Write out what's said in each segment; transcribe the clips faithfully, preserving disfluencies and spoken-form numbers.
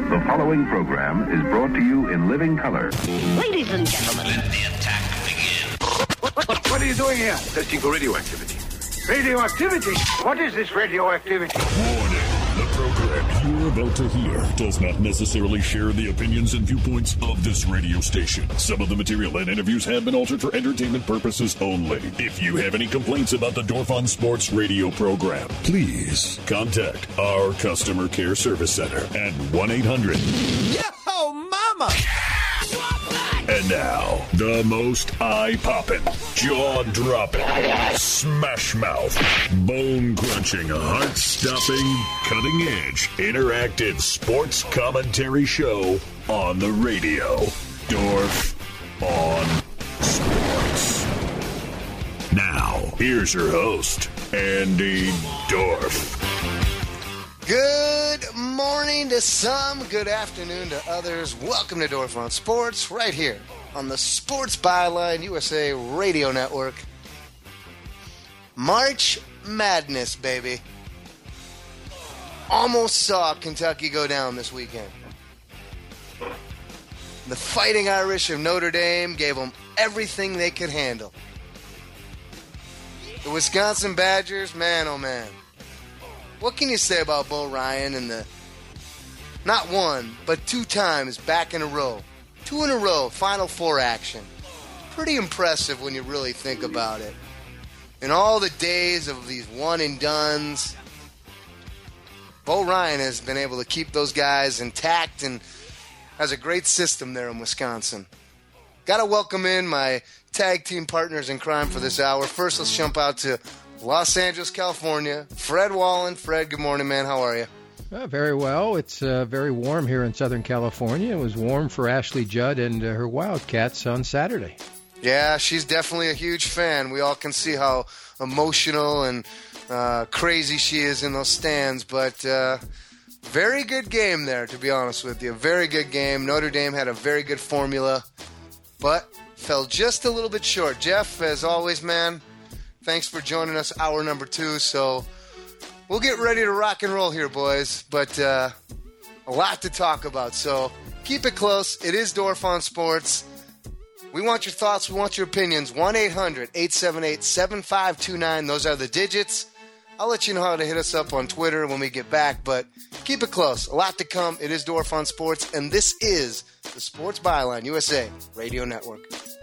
The following program is brought to you in living color. Ladies and gentlemen, let the attack begin. What, what, what are you doing here? Testing for radioactivity. Radioactivity? What is this radioactivity? Warning. The program you're about to hear does not necessarily share the opinions and viewpoints of this radio station. Some of the material and interviews have been altered for entertainment purposes only. If you have any complaints about the Dorf on Sports radio program, please contact our customer care service center at one eight hundred Yo, mama! And now, the most eye-popping, jaw-dropping, smash-mouth, bone-crunching, heart-stopping, cutting-edge, interactive sports commentary show on the radio. Dorf on Sports. Now, here's your host, Andy Dorf. Good morning to some, good afternoon to others. Welcome to Dorf on Sports, right here on the Sports Byline U S A Radio Network. March Madness, baby. Almost saw Kentucky go down this weekend. The Fighting Irish of Notre Dame gave them everything they could handle. The Wisconsin Badgers, man, oh man. What can you say about Bo Ryan and the, not one, but two times back in a row, two in a row, Final Four action? Pretty impressive when you really think about it. In all the days of these one-and-dones, Bo Ryan has been able to keep those guys intact and has a great system there in Wisconsin. Got to welcome in my tag team partners in crime for this hour. First, let's jump out to Los Angeles, California. Fred Wallen. Fred, good morning, man. How are you? Uh, very well. It's uh, very warm here in Southern California. It was warm for Ashley Judd and uh, her Wildcats on Saturday. Yeah, she's definitely a huge fan. We all can see how emotional and uh, crazy she is in those stands. But uh, very good game there, to be honest with you. Very good game. Notre Dame had a very good formula, but fell just a little bit short. Jeff, as always, man, thanks for joining us, hour number two. So we'll get ready to rock and roll here, boys. But uh, a lot to talk about. So keep it close. It is Dorf on Sports. We want your thoughts. We want your opinions. one eight hundred eight seven eight seven five two nine. Those are the digits. I'll let you know how to hit us up on Twitter when we get back. But keep it close. A lot to come. It is Dorf on Sports. And this is the Sports Byline U S A Radio Network.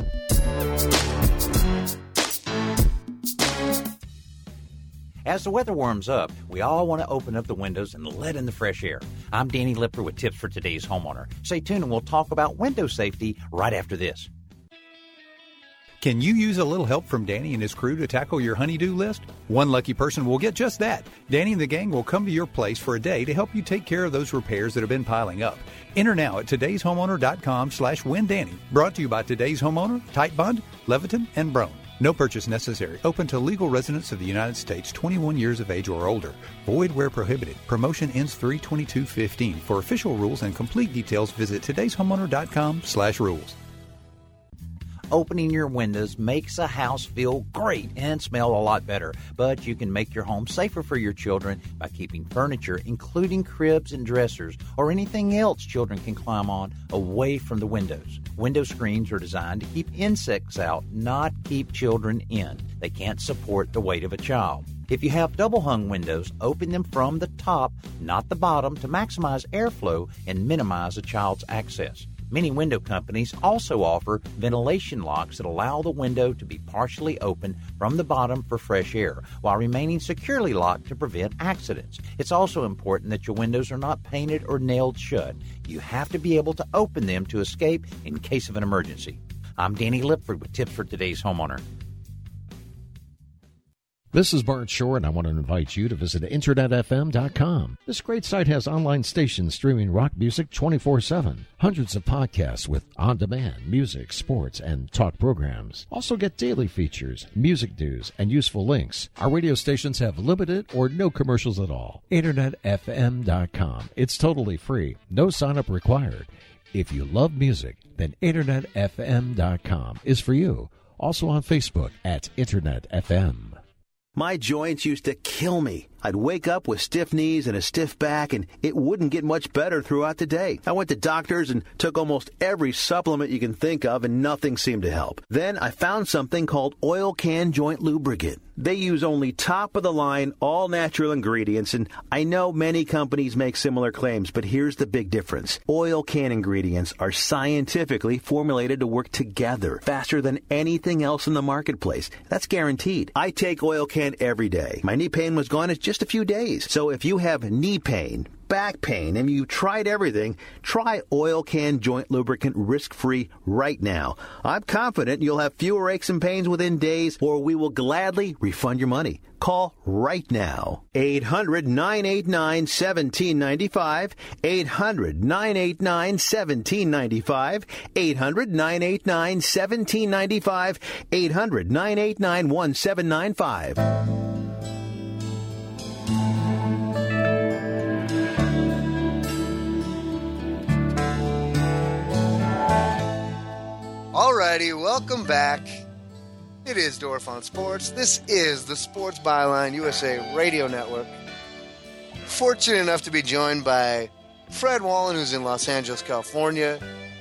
As the weather warms up, we all want to open up the windows and let in the fresh air. I'm Danny Lipper with tips for today's homeowner. Stay tuned and we'll talk about window safety right after this. Can you use a little help from Danny and his crew to tackle your honey-do list? One lucky person will get just that. Danny and the gang will come to your place for a day to help you take care of those repairs that have been piling up. Enter now at today's homeowner dot com slash win Danny. Brought to you by Today's Homeowner, Tite Bond, Leviton, and Brone. No purchase necessary. Open to legal residents of the United States twenty-one years of age or older. Void where prohibited. Promotion ends three twenty-two fifteen. For official rules and complete details, visit today's homeowner dot com slash rules. Opening your windows makes a house feel great and smell a lot better, but you can make your home safer for your children by keeping furniture, including cribs and dressers, or anything else children can climb on, away from the windows. Window screens are designed to keep insects out, not keep children in. They can't support the weight of a child. If you have double-hung windows, open them from the top, not the bottom, to maximize airflow and minimize a child's access. Many window companies also offer ventilation locks that allow the window to be partially open from the bottom for fresh air, while remaining securely locked to prevent accidents. It's also important that your windows are not painted or nailed shut. You have to be able to open them to escape in case of an emergency. I'm Danny Lipford with tips for today's homeowner. This is Bart Shore, and I want to invite you to visit internet f m dot com. This great site has online stations streaming rock music twenty-four seven, hundreds of podcasts with on-demand music, sports, and talk programs. Also get daily features, music news, and useful links. Our radio stations have limited or no commercials at all. internet f m dot com. It's totally free, no sign-up required. If you love music, then internet f m dot com is for you. Also on Facebook at internet f m. My joints used to kill me. I'd wake up with stiff knees and a stiff back, and it wouldn't get much better throughout the day. I went to doctors and took almost every supplement you can think of, and nothing seemed to help. Then I found something called Oil Can Joint Lubricant. They use only top-of-the-line, all-natural ingredients, and I know many companies make similar claims, but here's the big difference. Oil Can ingredients are scientifically formulated to work together faster than anything else in the marketplace. That's guaranteed. I take Oil Can every day. My knee pain was gone in just a few days. So if you have knee pain, back pain, and you tried everything, try Oil Can Joint Lubricant risk-free right now. I'm confident you'll have fewer aches and pains within days, or we will gladly refund your money. Call right now. eight hundred, nine eight nine, one seven nine five. eight hundred, nine eight nine, one seven nine five. eight hundred, nine eight nine, one seven nine five. eight hundred, nine eight nine, one seven nine five. Alrighty, welcome back. It is Dorf on Sports. This is the Sports Byline U S A Radio Network. Fortunate enough to be joined by Fred Wallen, who's in Los Angeles, California.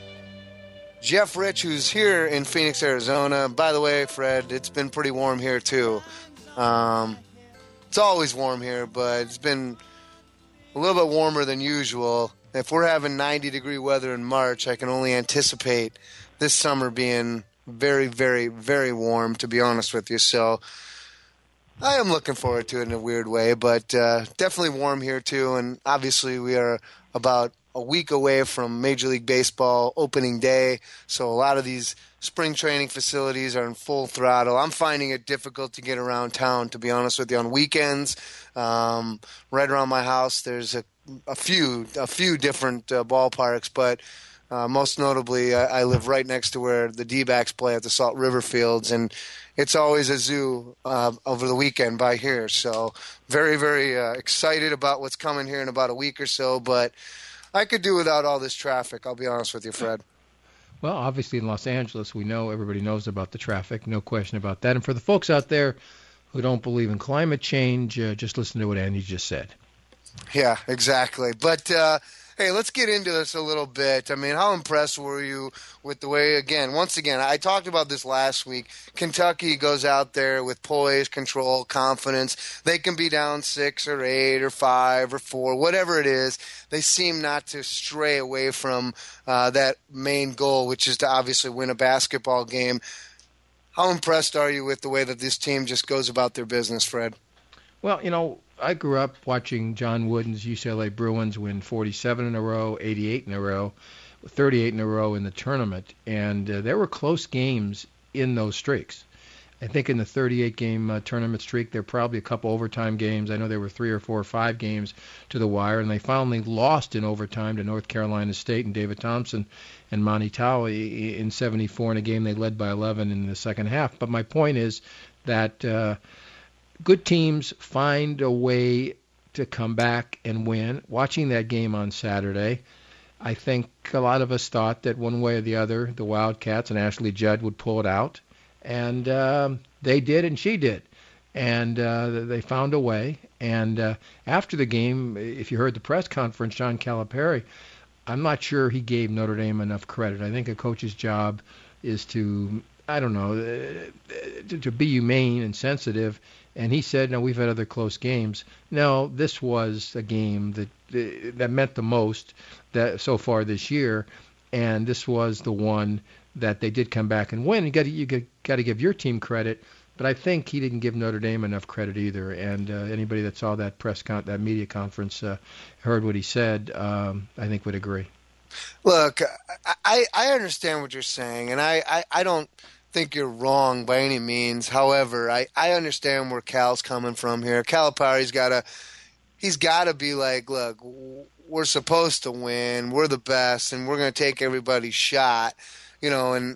Jeff Rich, who's here in Phoenix, Arizona. By the way, Fred, it's been pretty warm here too. Um, it's always warm here, but it's been a little bit warmer than usual. If we're having ninety degree weather in March, I can only anticipate this summer being very, very, very warm, to be honest with you. So I am looking forward to it in a weird way, but uh, definitely warm here too. And obviously we are about a week away from Major League Baseball opening day. So a lot of these spring training facilities are in full throttle. I'm finding it difficult to get around town, to be honest with you, on weekends. Um, right around my house, there's a, a few, a few different uh, ballparks, but Uh, most notably, I, I live right next to where the D-backs play at the Salt River Fields, and it's always a zoo uh, over the weekend by here. So very, very uh, excited about what's coming here in about a week or so, but I could do without all this traffic, I'll be honest with you, Fred. Well, obviously in Los Angeles, we know everybody knows about the traffic, no question about that. And for the folks out there who don't believe in climate change, uh, just listen to what Andy just said. Yeah, exactly. But uh, hey, let's get into this a little bit. I mean, how impressed were you with the way, again, once again, I talked about this last week. Kentucky goes out there with poise, control, confidence. They can be down six or eight or five or four, whatever it is. They seem not to stray away from uh, that main goal, which is to obviously win a basketball game. How impressed are you with the way that this team just goes about their business, Fred? Well, you know, I grew up watching John Wooden's U C L A Bruins win forty-seven in a row, eighty-eight in a row, thirty-eight in a row in the tournament, and uh, there were close games in those streaks. I think in the thirty-eight game uh, tournament streak, there were probably a couple overtime games. I know there were three or four or five games to the wire, and they finally lost in overtime to North Carolina State and David Thompson and Monty Tao in seventy-four in a game they led by eleven in the second half. But my point is that uh, good teams find a way to come back and win. Watching that game on Saturday, I think a lot of us thought that one way or the other, the Wildcats and Ashley Judd would pull it out. And um, they did, and she did. And uh, they found a way. And uh, after the game, if you heard the press conference, John Calipari, I'm not sure he gave Notre Dame enough credit. I think a coach's job is to, I don't know, to, to be humane and sensitive. And he said, no, we've had other close games. No, this was a game that that meant the most that so far this year. And this was the one that they did come back and win. You got to you got to give your team credit, but I think he didn't give Notre Dame enough credit either. And uh, anybody that saw that press con- that media conference, uh, heard what he said, um, I think would agree. Look, I I understand what you're saying, and I, I, I don't think you're wrong by any means. However, I, I understand where Cal's coming from here. Calipari's got to he's got to be like, look, we're supposed to win, we're the best, and we're going to take everybody's shot. You know, and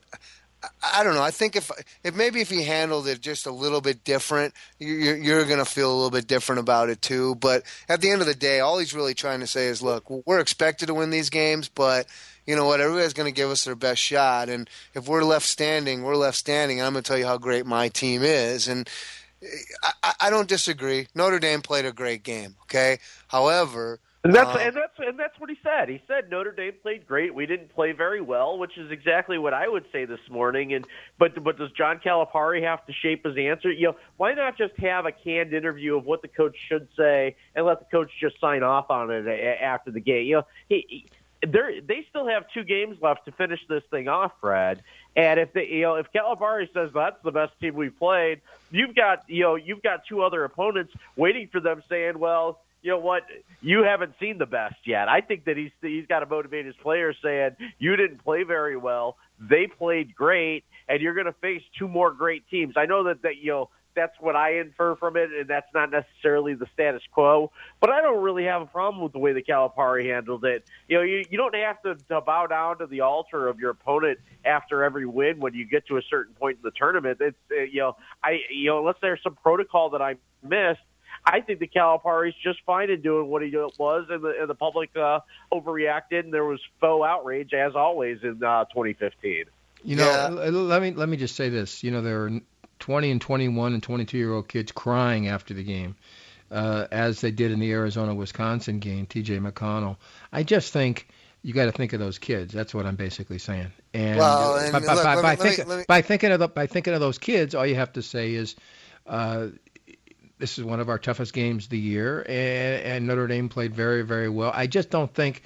I don't know. I think if if maybe if he handled it just a little bit different, you're, you're going to feel a little bit different about it too. But at the end of the day, all he's really trying to say is, look, we're expected to win these games, but you know what? Everybody's going to give us their best shot. And if we're left standing, we're left standing. And I'm going to tell you how great my team is. And I, I don't disagree. Notre Dame played a great game, okay? However... And that's, um, and that's and that's what he said. He said Notre Dame played great. We didn't play very well, which is exactly what I would say this morning. And but but does John Calipari have to shape his answer? You know, why not just have a canned interview of what the coach should say and let the coach just sign off on it after the game? You know, he, they they still have two games left to finish this thing off, Fred. And if they, you know, if Calipari says that's the best team we played, you've got you know you've got two other opponents waiting for them saying, well, you know what? You haven't seen the best yet. I think that he's he's got to motivate his players, saying you didn't play very well. They played great, and you're going to face two more great teams. I know that that you know that's what I infer from it, and that's not necessarily the status quo. But I don't really have a problem with the way that Calipari handled it. You know, you, you don't have to, to bow down to the altar of your opponent after every win when you get to a certain point in the tournament. It's uh, you know, I you know, unless there's some protocol that I missed. I think the Calipari's just fine in doing what he was, and the, and the public uh, overreacted, and there was faux outrage, as always, in uh, twenty fifteen. You know, yeah. let me let me just say this. You know, there were twenty and twenty-one and twenty-two-year-old kids crying after the game, uh, as they did in the Arizona-Wisconsin game, T J McConnell. I just think you got to think of those kids. That's what I'm basically saying. And, well, and by, look, by, let by, me, think, let me, let me... by thinking of the, by thinking of those kids, all you have to say is, uh, this is one of our toughest games of the year, and, and Notre Dame played very, very well. I just don't think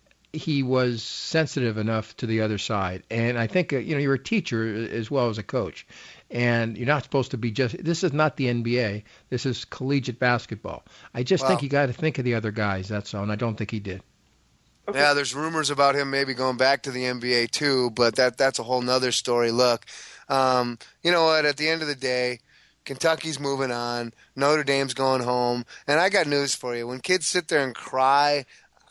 he was sensitive enough to the other side. And I think, uh, you know, you're a teacher as well as a coach, and you're not supposed to be just – this is not the N B A. This is collegiate basketball. I just wow. think you got to think of the other guys, that's all, and I don't think he did. Okay. Yeah, there's rumors about him maybe going back to the N B A too, but that that's a whole nother story. Look, um, you know what, at the end of the day – Kentucky's moving on. Notre Dame's going home. And I got news for you. When kids sit there and cry,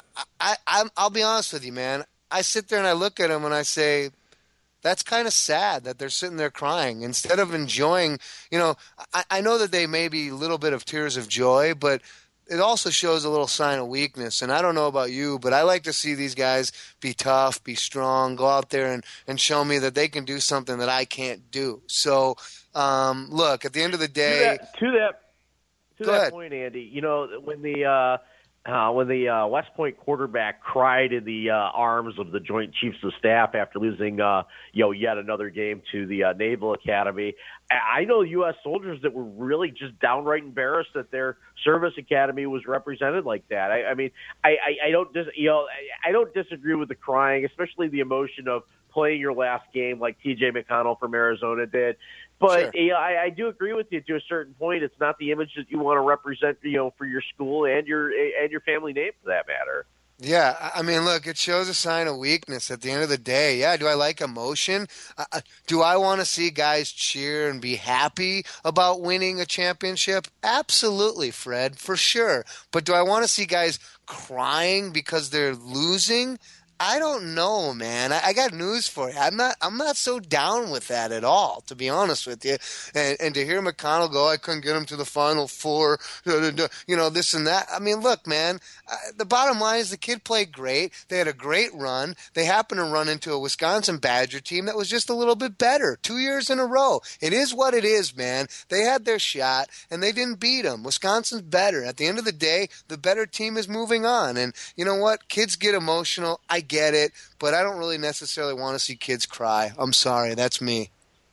I, I, I'll be honest with you, man. I sit there and I look at them and I say, that's kind of sad that they're sitting there crying. Instead of enjoying, you know, I, I know that they may be a little bit of tears of joy, but it also shows a little sign of weakness. And I don't know about you, but I like to see these guys be tough, be strong, go out there and, and show me that they can do something that I can't do. So, um, look, at the end of the day... To that, to that, to that ahead. point, Andy, you know, when the... Uh, Uh, when the uh, West Point quarterback cried in the uh, arms of the Joint Chiefs of Staff after losing, uh, you know, yet another game to the uh, Naval Academy, I know U S soldiers that were really just downright embarrassed that their service academy was represented like that. I, I mean, I, I, I don't, dis- you know, I, I don't disagree with the crying, especially the emotion of playing your last game like T J McConnell from Arizona did. But sure. you know, I, I do agree with you to a certain point. It's not the image that you want to represent, you know, for your school and your and your family name, for that matter. Yeah, I mean, look, it shows a sign of weakness at the end of the day. Yeah, do I like emotion? Uh, do I want to see guys cheer and be happy about winning a championship? Absolutely, Fred, for sure. But do I want to see guys crying because they're losing? I don't know, man. I, I got news for you. I'm not. I'm not so down with that at all, to be honest with you. And, and to hear McConnell go, I couldn't get him to the Final Four. You know, this and that. I mean, look, man. Uh, the bottom line is the kid played great. They had a great run. They happened to run into a Wisconsin Badger team that was just a little bit better two years in a row. It is what it is, man. They had their shot and they didn't beat them. Wisconsin's better. At the end of the day, the better team is moving on. And you know what? Kids get emotional. I get it, but I don't really necessarily want to see kids cry. I'm sorry, that's me.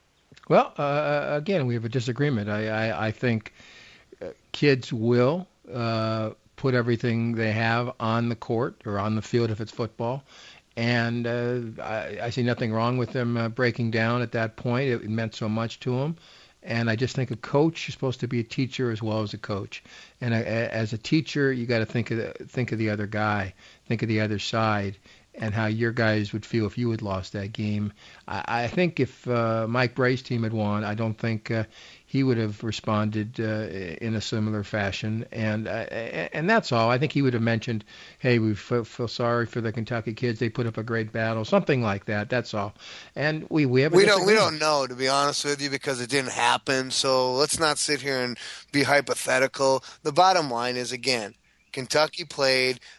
Well, uh, again, we have a disagreement. I, I, I think uh, kids will uh, put everything they have on the court or on the field if it's football, and uh, I, I see nothing wrong with them uh, breaking down at that point. It meant so much to them. And I just think a coach is supposed to be a teacher as well as a coach. And a, as a teacher, you got to think of the, think of the other guy, think of the other side, and how your guys would feel if you had lost that game. I, I think if uh, Mike Bray's team had won, I don't think uh, he would have responded uh, in a similar fashion. And uh, and that's all. I think he would have mentioned, hey, we feel, feel sorry for the Kentucky kids. They put up a great battle, something like that. That's all. And we we have a we don't we don't know, to be honest with you, because it didn't happen. So let's not sit here and be hypothetical. The bottom line is, again, Kentucky played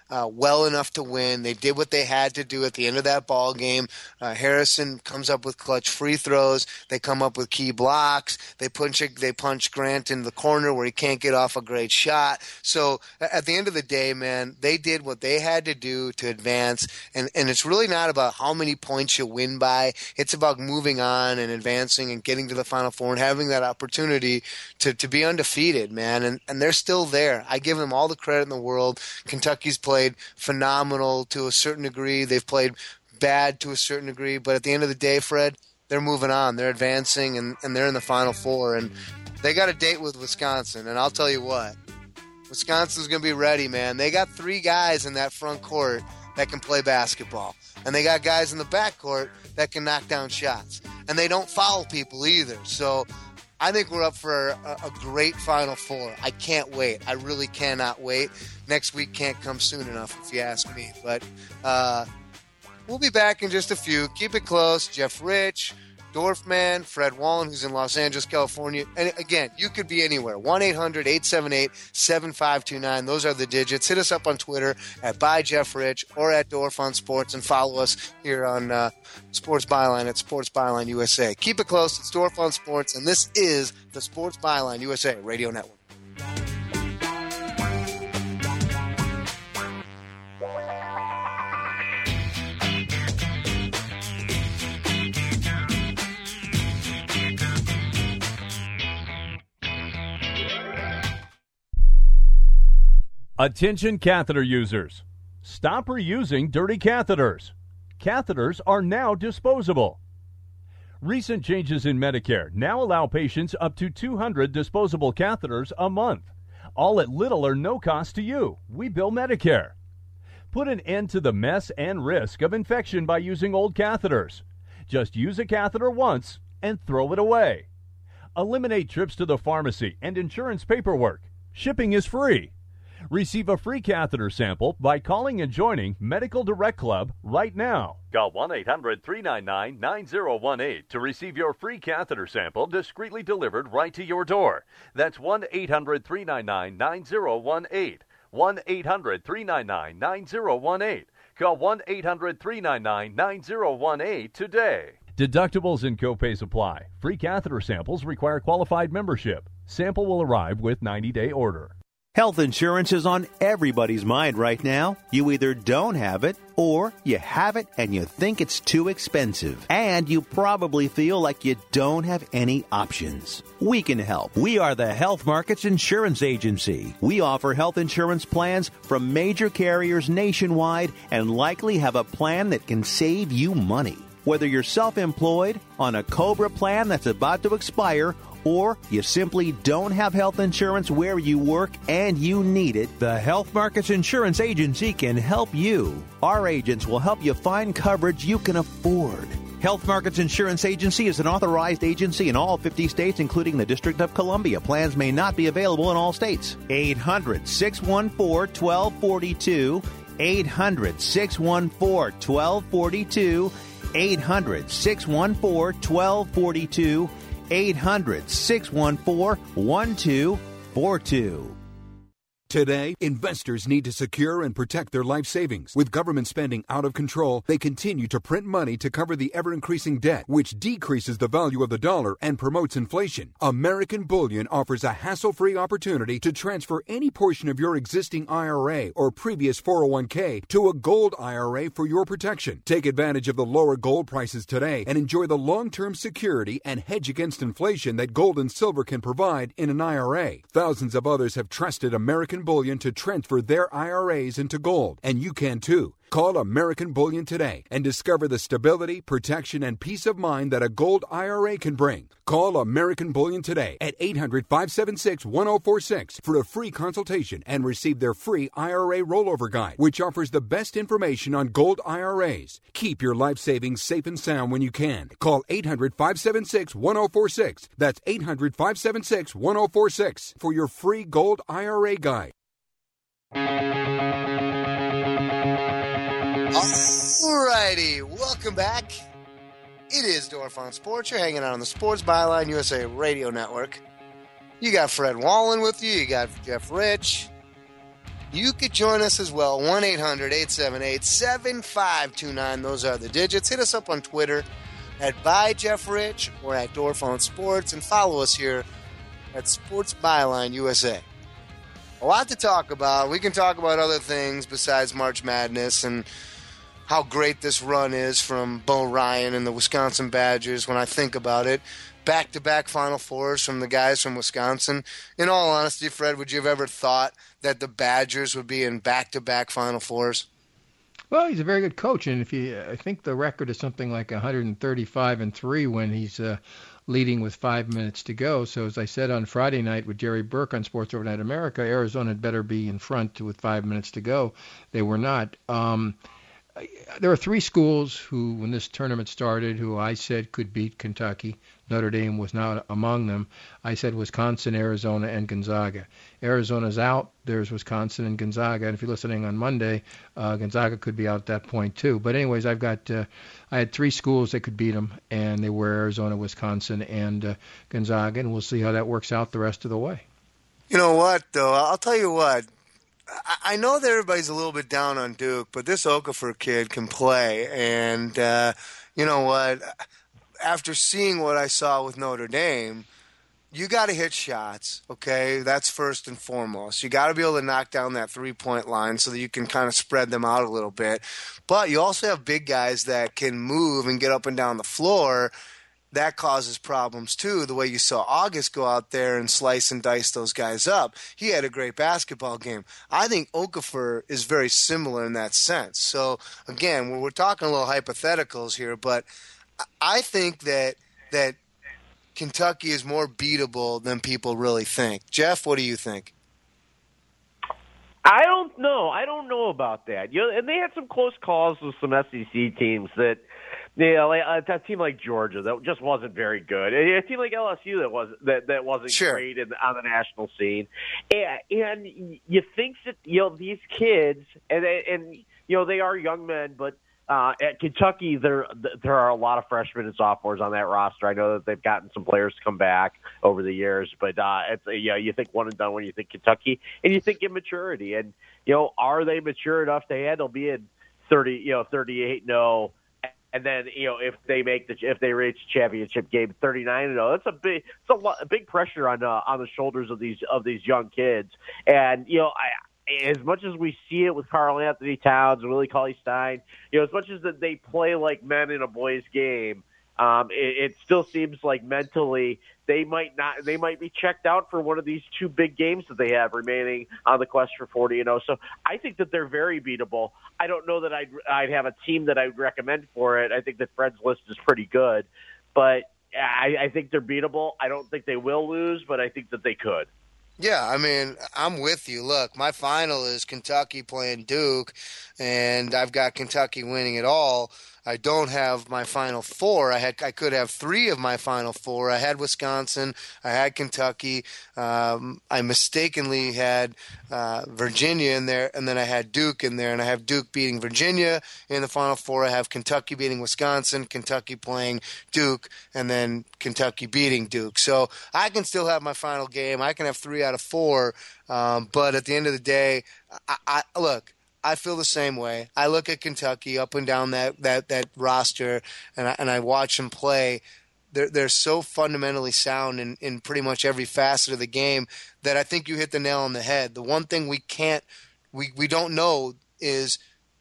uh, well enough to win. They did what they had to do at the end of that ball game. Uh, Harrison comes up with clutch free throws. They come up with key blocks. They punch they punch Grant in the corner where he can't get off a great shot. So at the end of the day, man, they did what they had to do to advance. And, and it's really not about how many points you win by. It's about moving on and advancing and getting to the Final Four and having that opportunity to, to be undefeated, man. And, and they're still there. I give them all the credit in the world. Kentucky's played phenomenal to a certain degree. They've played bad to a certain degree. But at the end of the day, Fred, they're moving on. They're advancing, and, and they're in the Final Four. And they got a date with Wisconsin. And I'll tell you what, Wisconsin's going to be ready, man. They got three guys in that front court that can play basketball. And they got guys in the back court that can knock down shots. And they don't foul people either. So I think we're up for a, a great Final Four. I can't wait. I really cannot wait. Next week can't come soon enough, if you ask me. But uh, we'll be back in just a few. Keep it close. Jeff Rich, Dorfman, Fred Wallen, who's in Los Angeles, California. And again, you could be anywhere. one eight hundred eight seven eight seven five two nine. Those are the digits. Hit us up on Twitter at By Jeff Rich or at Dorf on Sports, and follow us here on uh, Sports Byline at Sports Byline U S A. Keep it close. It's Dorf on Sports, and this is the Sports Byline U S A Radio Network. Attention catheter users. Stop reusing dirty catheters. Catheters are now disposable. Recent changes in Medicare now allow patients up to two hundred disposable catheters a month, all at little or no cost to you. We bill Medicare. Put an end to the mess and risk of infection by using old catheters. Just use a catheter once and throw it away. Eliminate trips to the pharmacy and insurance paperwork. Shipping is free. Receive a free catheter sample by calling and joining Medical Direct Club right now. Call one eight hundred three nine nine nine zero one eight to receive your free catheter sample discreetly delivered right to your door. That's one eight hundred three nine nine nine zero one eight. one eight hundred three nine nine nine zero one eight. Call one eight hundred three nine nine nine zero one eight today. Deductibles and copays apply. Free catheter samples require qualified membership. Sample will arrive with ninety-day order. Health insurance is on everybody's mind right now. You either don't have it, or you have it and you think it's too expensive. And you probably feel like you don't have any options. We can help. We are the Health Markets Insurance Agency. We offer health insurance plans from major carriers nationwide and likely have a plan that can save you money. Whether you're self-employed, on a COBRA plan that's about to expire, or you simply don't have health insurance where you work and you need it, the Health Markets Insurance Agency can help you. Our agents will help you find coverage you can afford. Health Markets Insurance Agency is an authorized agency in all fifty states, including the District of Columbia. Plans may not be available in all states. eight hundred six one four one two four two. eight hundred six one four one two four two. eight hundred six one four one two four two. eight hundred six one four one two four two. Today, investors need to secure and protect their life savings. With government spending out of control, they continue to print money to cover the ever-increasing debt, which decreases the value of the dollar and promotes inflation. American Bullion offers a hassle-free opportunity to transfer any portion of your existing I R A or previous four oh one k to a gold I R A for your protection. Take advantage of the lower gold prices today and enjoy the long-term security and hedge against inflation that gold and silver can provide in an I R A. Thousands of others have trusted American Bullion to transfer their I R As into gold, and you can too. Call American Bullion today and discover the stability, protection, and peace of mind that a gold I R A can bring. Call American Bullion today at eight hundred five seven six one oh four six for a free consultation and receive their free I R A rollover guide, which offers the best information on gold I R As. Keep your life savings safe and sound when you can. Call eight hundred five seven six one oh four six. That's eight hundred five seven six one oh four six for your free gold I R A guide. Alrighty, welcome back. It is Dorf on Sports. You're hanging out on the Sports Byline U S A Radio Network. You got Fred Wallen with you. You got Jeff Rich. you could join us as well. one eight hundred eight seven eight seven five two nine. Those are the digits. Hit us up on Twitter at by Jeff Rich or at Dorfone Sports, and follow us here at Sports Byline U S A. A lot to talk about. We can talk about other things besides March Madness and how great this run is from Bo Ryan and the Wisconsin Badgers when I think about it. Back-to-back Final Fours from the guys from Wisconsin. In all honesty, Fred, would you have ever thought that the Badgers would be in back-to-back Final Fours? Well, he's a very good coach, and if you, I think the record is something like one thirty-five and three when he's uh, leading with five minutes to go. So as I said on Friday night with Jerry Burke on Sports Overnight America, Arizona had better be in front with five minutes to go. They were not. Um, there are three schools who, when this tournament started, who I said could beat Kentucky. Notre Dame was not among them. I said Wisconsin, Arizona, and Gonzaga. Arizona's out. There's Wisconsin and Gonzaga. And if you're listening on Monday, uh, Gonzaga could be out at that point too. But anyways, I've got uh, I had three schools that could beat them, and they were Arizona, Wisconsin, and uh, Gonzaga. And we'll see how that works out the rest of the way. You know what, though? I'll tell you what. I know that everybody's a little bit down on Duke, but this Okafor kid can play. And uh, you know what? After seeing what I saw with Notre Dame, you got to hit shots, okay? That's first and foremost. You got to be able to knock down that three-point line so that you can kind of spread them out a little bit. But you also have big guys that can move and get up and down the floor. That causes problems, too, the way you saw August go out there and slice and dice those guys up. He had a great basketball game. I think Okafor is very similar in that sense. So, again, we're talking a little hypotheticals here, but I think that that Kentucky is more beatable than people really think. Jeff, what do you think? I don't know. I don't know about that. You know, and they had some close calls with some S E C teams that, you know, like, a team like Georgia that just wasn't very good. A team like L S U that was that that wasn't sure. great in, on the national scene. And, and you think that, you know, these kids and and you know they are young men, but. Uh, at Kentucky, there there are a lot of freshmen and sophomores on that roster. I know that they've gotten some players to come back over the years, but uh, it's yeah, you think one and done when you think Kentucky, and you think immaturity. And you know, are they mature enough to handle being thirty, you know, thirty-eight and oh, and then you know if they make the if they reach championship game thirty-nine and oh, that's a big it's a, lot, a big pressure on uh, on the shoulders of these of these young kids. And you know, I. As much as we see it with Karl Anthony Towns and Willie Cauley-Stein, you know, as much as that they play like men in a boys' game, um, it, it still seems like mentally they might not, they might be checked out for one of these two big games that they have remaining on the quest for forty and oh. So I think that they're very beatable. I don't know that I'd I'd have a team that I would recommend for it. I think that Fred's list is pretty good, but I, I think they're beatable. I don't think they will lose, but I think that they could. Yeah, I mean, I'm with you. Look, my final is Kentucky playing Duke, and I've got Kentucky winning it all. I don't have my Final Four. I had I could have three of my Final Four. I had Wisconsin. I had Kentucky. Um, I mistakenly had uh, Virginia in there, and then I had Duke in there, and I have Duke beating Virginia in the Final Four. I have Kentucky beating Wisconsin, Kentucky playing Duke, and then Kentucky beating Duke. So I can still have my final game. I can have three out of four, um, but at the end of the day, I, I look. I feel the same way. I look at Kentucky up and down that, that, that roster, and I, and I watch them play. They're, they're so fundamentally sound in, in pretty much every facet of the game that I think you hit the nail on the head. The one thing we can't, we, we don't know is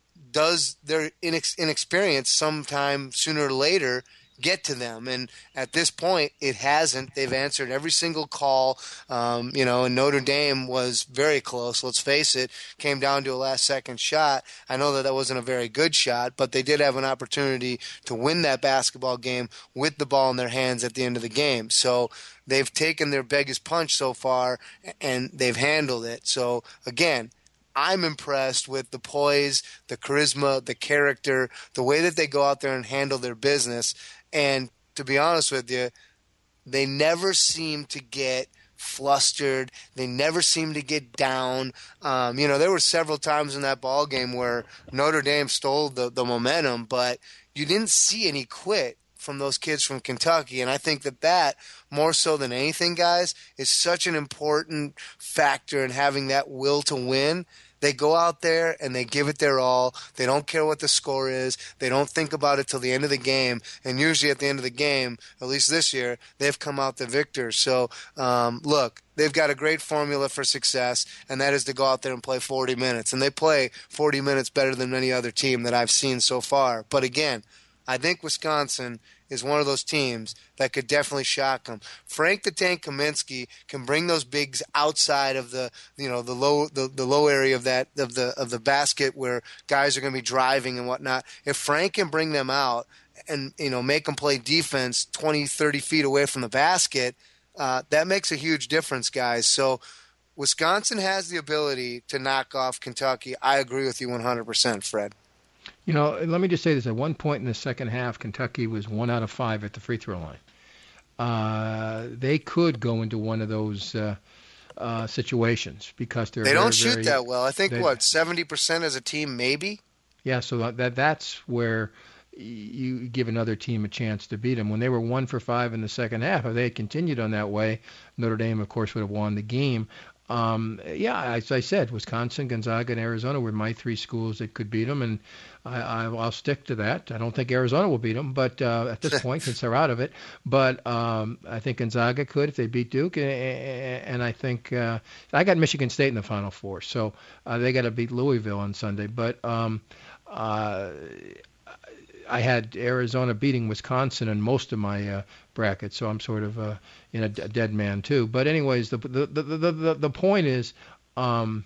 does their inex, inexperience sometime sooner or later get to them? And at this point, it hasn't. They've answered every single call. Um, you know, and Notre Dame was very close. Let's face it, came down to a last-second shot. I know that that wasn't a very good shot, but they did have an opportunity to win that basketball game with the ball in their hands at the end of the game. So they've taken their biggest punch so far, and they've handled it. So, again, I'm impressed with the poise, the charisma, the character, the way that they go out there and handle their business. And to be honest with you, they never seem to get flustered. They never seem to get down. Um, you know, there were several times in that ball game where Notre Dame stole the, the momentum, but you didn't see any quit from those kids from Kentucky. And I think that that, more so than anything, guys, is such an important factor in having that will to win They go out there and they give it their all. They don't care what the score is. They don't think about it till the end of the game. And usually at the end of the game, at least this year, they've come out the victors. So, um, look, they've got a great formula for success, and that is to go out there and play forty minutes. And they play forty minutes better than any other team that I've seen so far. But again, I think Wisconsin is one of those teams that could definitely shock them. Frank the Tank Kaminsky can bring those bigs outside of the, you know, the low the, the low area of that of the of the basket where guys are going to be driving and whatnot. If Frank can bring them out and, you know, make them play defense twenty, thirty feet away from the basket, uh, that makes a huge difference, guys. So Wisconsin has the ability to knock off Kentucky. I agree with you one hundred percent, Fred. You know, let me just say this. At one point in the second half, Kentucky was one out of five at the free throw line. Uh, they could go into one of those uh, uh, situations because they're they very, don't shoot very, that well. I think, they, what, seventy percent as a team, maybe? Yeah, so that that's where you give another team a chance to beat them. When they were one for five in the second half, if they had continued on that way, Notre Dame, of course, would have won the game. Um, yeah, as I said, Wisconsin, Gonzaga, and Arizona were my three schools that could beat them, and I, I, I'll stick to that. I don't think Arizona will beat them, but uh, at this point, since they're out of it, but um, I think Gonzaga could if they beat Duke, and, and I think uh, I got Michigan State in the Final Four, so uh, they got to beat Louisville on Sunday. But um, uh, I had Arizona beating Wisconsin in most of my uh, brackets, so I'm sort of uh, in a d- dead man too. But anyways, the the the the, the, the point is, um,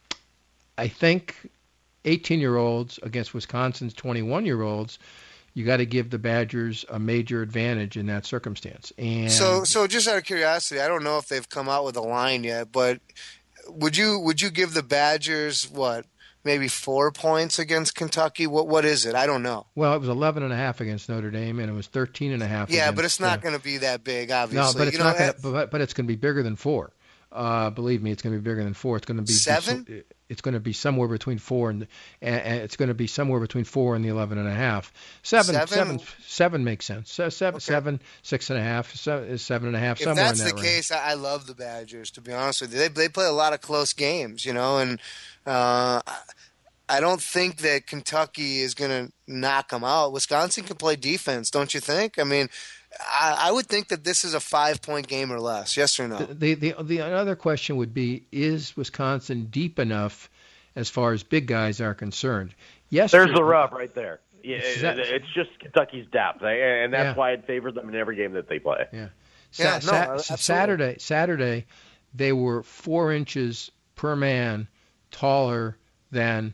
I think eighteen-year-olds against Wisconsin's twenty-one-year-olds, you got to give the Badgers a major advantage in that circumstance. And so, so just out of curiosity, I don't know if they've come out with a line yet, but would you would you give the Badgers what? Maybe four points against Kentucky? What What is it? I don't know. Well, it was eleven and a half against Notre Dame, and it was thirteen and a half. Yeah, against, but it's not uh, going to be that big, obviously. No, but it's you not. know, Gonna, but, but it's going to be bigger than four. Uh, believe me, it's going to be bigger than four. It's going to be seven. Be, it's going to be somewhere between four and, and, and it's going to be somewhere between four and the eleven and a half. Seven, seven, seven, seven makes sense. So seven, okay. seven, six and a half, seven, seven and a half. If somewhere that's in that the range. case, I love the Badgers. To be honest with you, they they play a lot of close games, you know, and. Uh, I don't think that Kentucky is going to knock them out. Wisconsin can play defense, don't you think? I mean, I, I would think that this is a five-point game or less. Yes or no? The, the the the other question would be: is Wisconsin deep enough as far as big guys are concerned? Yes. There's the rub right there. Yeah, That- it's just Kentucky's depth, and that's Yeah. why I'd favor them in every game that they play. Yeah. Yeah, Sa- no, Sa- absolutely. Saturday, Saturday, they were four inches per man taller than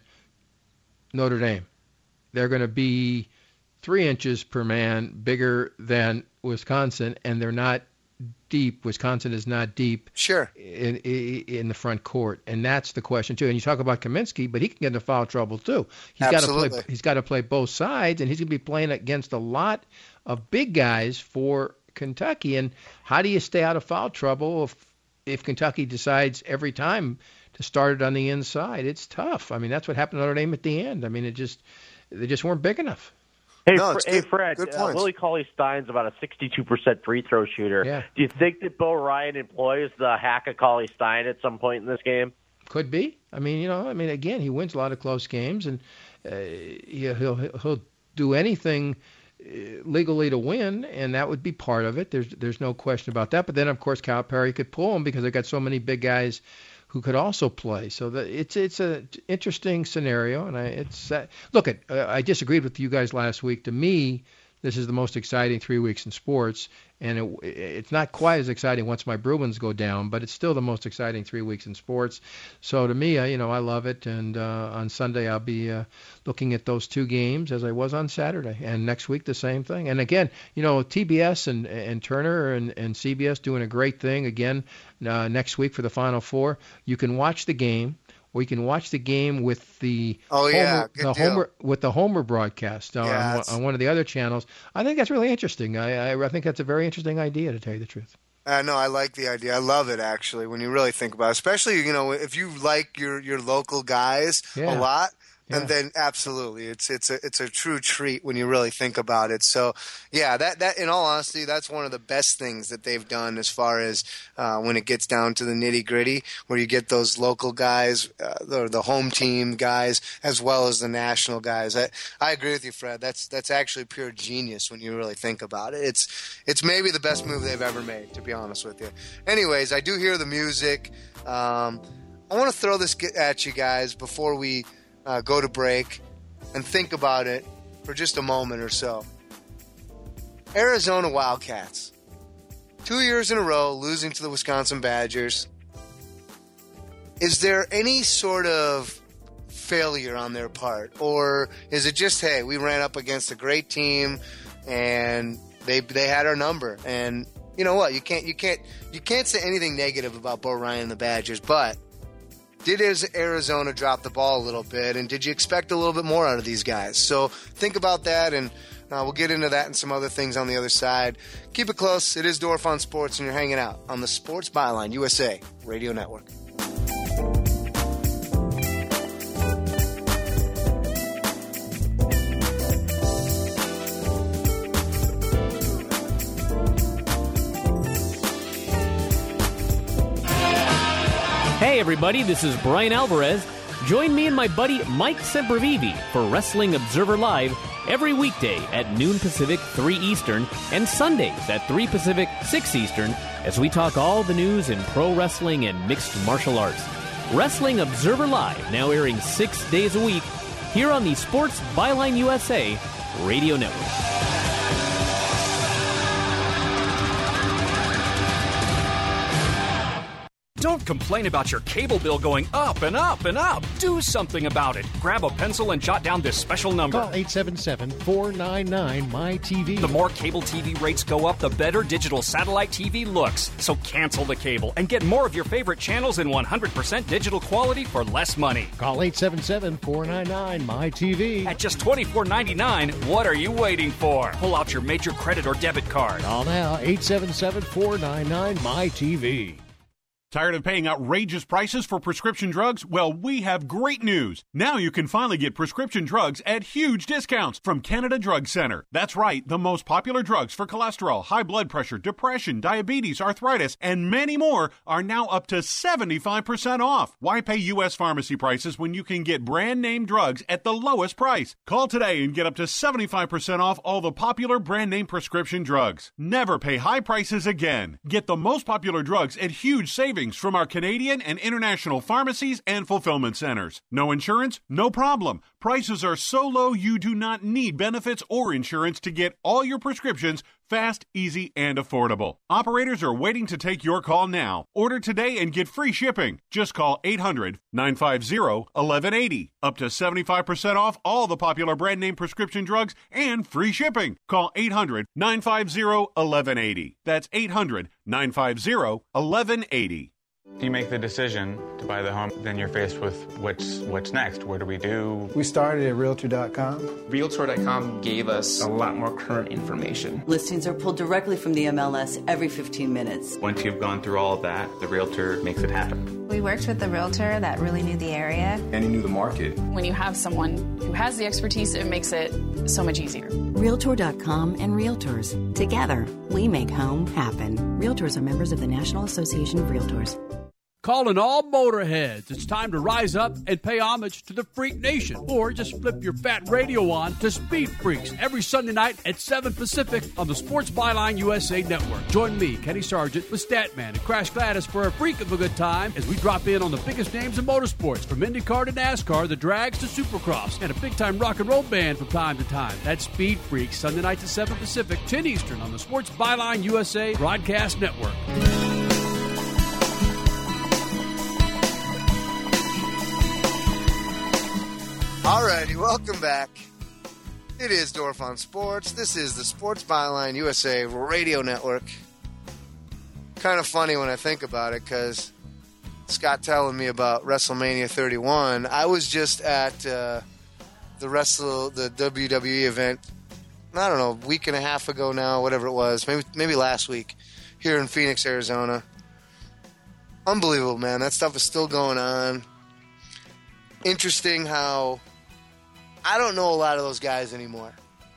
Notre Dame. They're going to be three inches per man bigger than Wisconsin, and they're not deep. Wisconsin is not deep. Sure. In, in in the front court, and that's the question too. And you talk about Kaminsky, but he can get into foul trouble too. He's got to play. Absolutely. He's got to play both sides, and he's going to be playing against a lot of big guys for Kentucky. And how do you stay out of foul trouble if if Kentucky decides every time to start it on the inside? It's tough. I mean, that's what happened to Notre Dame at the end. I mean, it just they just weren't big enough. Hey, No, Fr- it's hey good- Fred, good uh, points. Willie Cauley-Stein's about a sixty-two percent free throw shooter. Yeah. Do you think that Bo Ryan employs the hack of Cauley-Stein at some point in this game? Could be. I mean, you know, I mean, again, he wins a lot of close games, and uh, yeah, he'll he'll do anything uh, legally to win, and that would be part of it. There's there's no question about that. But then, of course, Calipari could pull him because they got so many big guys who could also play. So that it's it's a interesting scenario, and I it's uh, look at uh, I disagreed with you guys last week. To me, this is the most exciting three weeks in sports, and it, it's not quite as exciting once my Bruins go down, but it's still the most exciting three weeks in sports. So to me, I, you know, I love it, and uh, on Sunday I'll be uh, looking at those two games as I was on Saturday, and next week the same thing. And again, you know, T B S and and Turner and, and C B S doing a great thing again uh, next week for the Final Four. You can watch the game. Or you can watch the game with the Oh, yeah, Homer, good the deal. Homer with the Homer broadcast uh, Yeah, on, that's- on one of the other channels. I think that's really interesting. I, I I think that's a very interesting idea, to tell you the truth. Uh, no, I like the idea. I love it, actually, when you really think about it. Especially, you know, if you like your, your local guys Yeah. a lot, Yeah. And then absolutely, it's it's a it's a true treat when you really think about it. So yeah, that that in all honesty, that's one of the best things that they've done as far as uh, when it gets down to the nitty gritty, where you get those local guys, uh, the the home team guys, as well as the national guys. I I agree with you, Fred. That's that's actually pure genius when you really think about it. It's it's maybe the best move they've ever made, to be honest with you. Anyways, I do hear the music. Um, I want to throw this at you guys before we. Uh, go to break and think about it for just a moment or so. Arizona Wildcats. Two years in a row losing to the Wisconsin Badgers. Is there any sort of failure on their part? Or is it just, hey, we ran up against a great team and they they had our number? And you know what? You can't you can't you can't say anything negative about Bo Ryan and the Badgers, but did Arizona drop the ball a little bit, and did you expect a little bit more out of these guys? So think about that, and uh, we'll get into that and some other things on the other side. Keep it close. It is Dorf on Sports, and you're hanging out on the Sports Byline U S A Radio Network. Hey everybody, this is Brian Alvarez. Join me and my buddy Mike Sempervive for Wrestling Observer Live every weekday at noon Pacific, three Eastern, and Sundays at three Pacific, six Eastern, as we talk all the news in pro wrestling and mixed martial arts. Wrestling Observer Live, now airing six days a week, here on the Sports Byline U S A Radio Network. Don't complain about your cable bill going up and up and up. Do something about it. Grab a pencil and jot down this special number. Call eight seven seven, four nine nine, M Y T V. The more cable T V rates go up, the better digital satellite T V looks. So cancel the cable and get more of your favorite channels in one hundred percent digital quality for less money. Call eight seven seven, four nine nine, M Y T V. At just twenty-four ninety-nine, what are you waiting for? Pull out your major credit or debit card. Call now, eight seven seven, four nine nine, M Y T V. Tired of paying outrageous prices for prescription drugs? Well, we have great news. Now you can finally get prescription drugs at huge discounts from Canada Drug Center. That's right, the most popular drugs for cholesterol, high blood pressure, depression, diabetes, arthritis, and many more are now up to seventy-five percent off. Why pay U S pharmacy prices when you can get brand name drugs at the lowest price? Call today and get up to seventy-five percent off all the popular brand name prescription drugs. Never pay high prices again. Get the most popular drugs at huge savings from our Canadian and international pharmacies and fulfillment centers. No insurance? No problem. Prices are so low you do not need benefits or insurance to get all your prescriptions fast, easy, and affordable. Operators are waiting to take your call now. Order today and get free shipping. Just call eight hundred, nine five zero, one one eight zero. Up to seventy-five percent off all the popular brand name prescription drugs and free shipping. Call eight hundred, nine five zero, one one eight zero. That's eight hundred, nine five zero, one one eight zero. You make the decision to buy the home, then you're faced with what's what's next. What do we do? We started at Realtor dot com. Realtor dot com gave us a lot more current information. Listings are pulled directly from the M L S every fifteen minutes. Once you've gone through all of that, the realtor makes it happen. We worked with the realtor that really knew the area. And he knew the market. When you have someone who has the expertise, it makes it so much easier. Realtor dot com and Realtors. Together, we make home happen. Realtors are members of the National Association of Realtors. Calling all motorheads. It's time to rise up and pay homage to the Freak Nation. Or just flip your fat radio on to Speed Freaks every Sunday night at seven Pacific on the Sports Byline U S A Network. Join me, Kenny Sargent, with Statman and Crash Gladys for a freak of a good time as we drop in on the biggest names in motorsports, from IndyCar to NASCAR, the drags to Supercross, and a big-time rock and roll band from time to time. That's Speed Freaks, Sunday night to seven Pacific, ten Eastern on the Sports Byline U S A Broadcast Network. Alrighty, welcome back. It is Dorf on Sports. This is the Sports Byline U S A Radio Network. Kind of funny when I think about it, because Scott telling me about WrestleMania thirty-one. I was just at uh, the Wrestle the W W E event. I don't know, a week and a half ago now, whatever it was, maybe maybe last week, here in Phoenix, Arizona. Unbelievable, man. That stuff is still going on. Interesting how I don't know a lot of those guys anymore.